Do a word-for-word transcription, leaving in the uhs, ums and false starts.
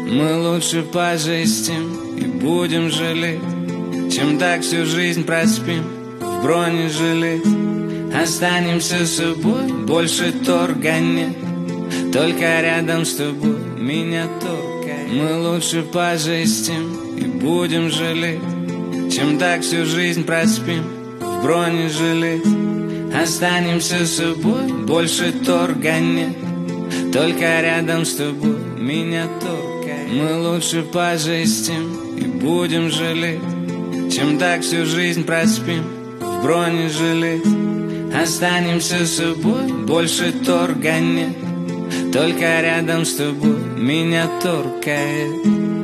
Мы лучше пожестим и будем жалеть, чем так всю жизнь проспим в бронежилет. Останемся собой, больше торга нет, только рядом с тобой меня торкает. Мы лучше пожестим и будем жалеть, чем так всю жизнь проспим в бронежилет. Останемся собой, больше торга нет, только рядом с тобой меня торкает. Мы лучше пожестим и будем жалеть, чем так всю жизнь проспим в бронежилет. Останемся собой, больше торга нет, только рядом с тобой меня торкает.